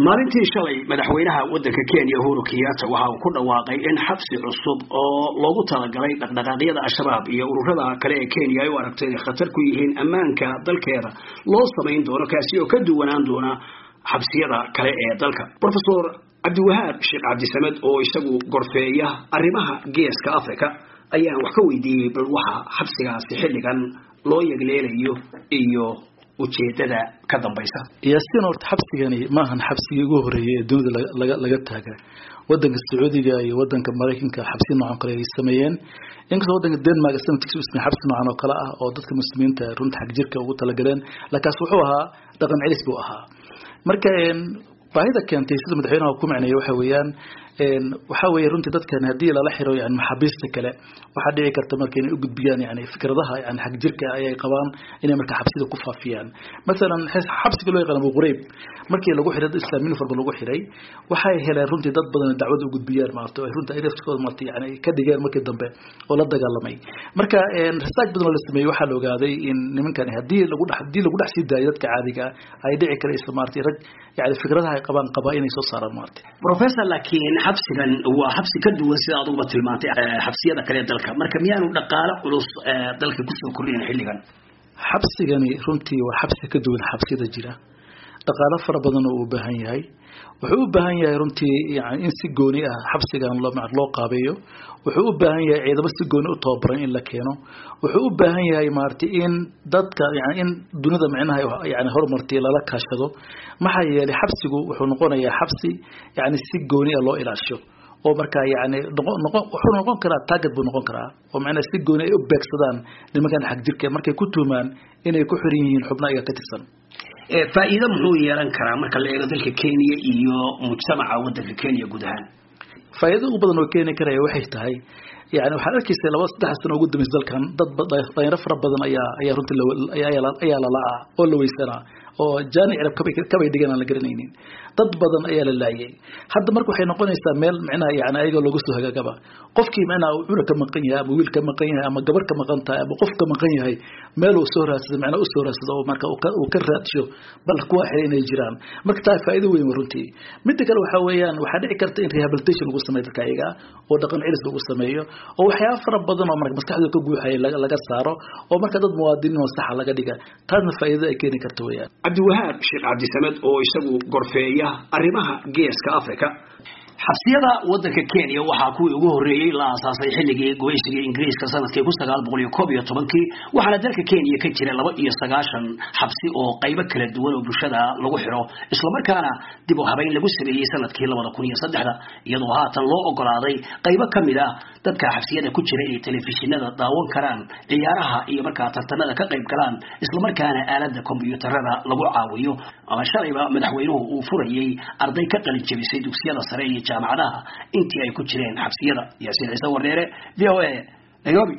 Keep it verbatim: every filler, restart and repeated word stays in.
maalintii shalay madaxweynaha waddanka Kenya Uhuru Kenyatta waxa uu ku dhawaaqay in xabsi cusub oo loogu talagalay dhaqdhaqaaqyada Al-Shabaab iyo ururada kale ee Kenya ay u aragtay inay khatar ku yihiin ammaanka dalkeeda loo sameyn doono kaasi oo ka duwanaan doona xabsiyada kale ee dalka. Professor Abdiwahaab Sheekh Cabdi Samed oo isagu gorfeeya arrimaha geeska Afrika ayaa wax ka weydiiyay bal waxa xabsigaasi xilligan loo yagleelayo iyo ujeedada ka dambaysa. Yaasiin horta xabsigani ma ahan xabsigii ugu horeeyay ee dunida laga laga taagay wadanka Sacuudiga iyo wadanka Mareykanka xabsi noocan kale ay sameeyeen inkastoo wadanka Denmark sanadkiisu isna xabsi noocan oo kale ah oo dadka muslimiinta runta xaq jirka ugu tala galeen laakiin wuxuu ahaa dhaqan celis buu ahaa marka een baahida keentay sida madaxweynaha ku macneeyay waxa weeyaan een waxa weey runtii dadkan hadii la la xiro yani maxaabiista kale waxa dhici karta markay inay u gudbiyaan yani fikradaha yani xaq jirka ay qabaan inay marka xabsida ku faafiyaan mesela xabsiga loo yaqaan Abu Ghraib markii lagu xiray islaamiin farba lagu xiray waxay heleen runtii dad badan dacwad u gudbiyaan maarto ay runtii ay dadkooda martii yani ka dhigeen markii dambe oo la dagaalamay marka een research badan la sameeyay waxa la ogaaday in nimankan hadii lagu hadii lagu dhaxsi daayo dadka caadiga ay dhici karayso martii rag yani fikradaha ay qabaan qaba inay soo saaraan martii professor laakiin xabsigan waa xabsi ka duwan sida aad uga tilmaantay xabsiyada kale dalka marka miyaanu dhaqaale culus dalka ku soo kordhin xilligan xabsigani runtii waa xabsi ka duwan xabsiyada jira dhaqaale fara badan oo u baahan yahay wuxuu u baahan yahay runtii yani in si gooni ah xabsigan loo macno loo qaabeeyo wuxuu u baahan yahay ciidamo si gooni u tababaran in la keeno wuxuu u baahan yahay maartii in dadka yani in dunida macnaha yani horumartii lala kaashado maxay yeelay xabsigu wuxuu noqonayaa xabsi yani si gooni ah loo ilaasho oo marka yani noqon wuxuu noqon karaa target buu noqon karaa oo macnaha si gooni ay u beegsadaan nimankan xaq jirka markay ku tuumaan inay ku xiran yihiin xubnaha iyaga ka tirsan ee faa'iido muxuu yeelan karaa marka la eego dalka Kenya iyo mujtamaca waddanka Kenya guud ahaan faa'iido ugu badan oo Kenya kale waxay tahay yani waxa arkaysa laba saddex sano ugu dambeysay dalkan dad dhalinyaro fara badan ayaa ayaa runtii ayaa ayaa la laa oo la weysana oo jaani cirab ka bay dhigan la garanaynin dad badan ayaa la laayay hadda marka waxay noqonaysaa meel macnaha yani ayaga lagu soo hagaagaba qofkii macnaha uu ka maqan yahay ama wiil ka maqan yahay ama gabar ka maqan tahay ama qof ka maqan yahay meel uu soo raadsado macnaha uu soo raadsado oo marka uu ka raadsho bal kuwa xiray inay jiraan marka taa faa'iido weyn runtii mid kale waxa weeyaan waxa dhici karta in rehabilitation lagu sameeyo dadka ayaga oo dhaqan celis lagu sameeyo oo waxyaabo fara badan oo marka maskaxda ka guuxay laga saaro oo marka dad muwaadiniin oo sax laga dhiga taasna faa'iido ay keeni karto weeyaan Abdiwahaab Sheekh Cabdi Samed oo isagu gorfeeya arrimaha geeska Afrika xabsiyada waddanka Kenya waxa ku ugu horeeyay la aasaasay xilligii go'aysiga Ingiriiska sanadkii kun sagaal boqol iyo koob iyo toban-kii waxaana dalka Kenya ka jira laba iyo sagaashan xabsi oo qaybo kala duwan oo bulshada lagu xiro isla markaana dib u habeyn lagu sameeyay sanadkii laba kun iyo saddex iyadoo haatan loo ogolaaday qaybo kamid ah dadka xabsiyada ku jira ee telefishinada daawan karaan ciyaaraha iyo markaa tartanada ka qayb galaan isla markaana aalada kombiyuutarada lagu caawiyo ama shalayba madaxweynuhu uu furayay arday ka qalin jabisay dugsiyada sare iyo jaamacadaha intii ay ku jireen xabsiyada Yaasiin Ciise Wareere V O A Nairobi.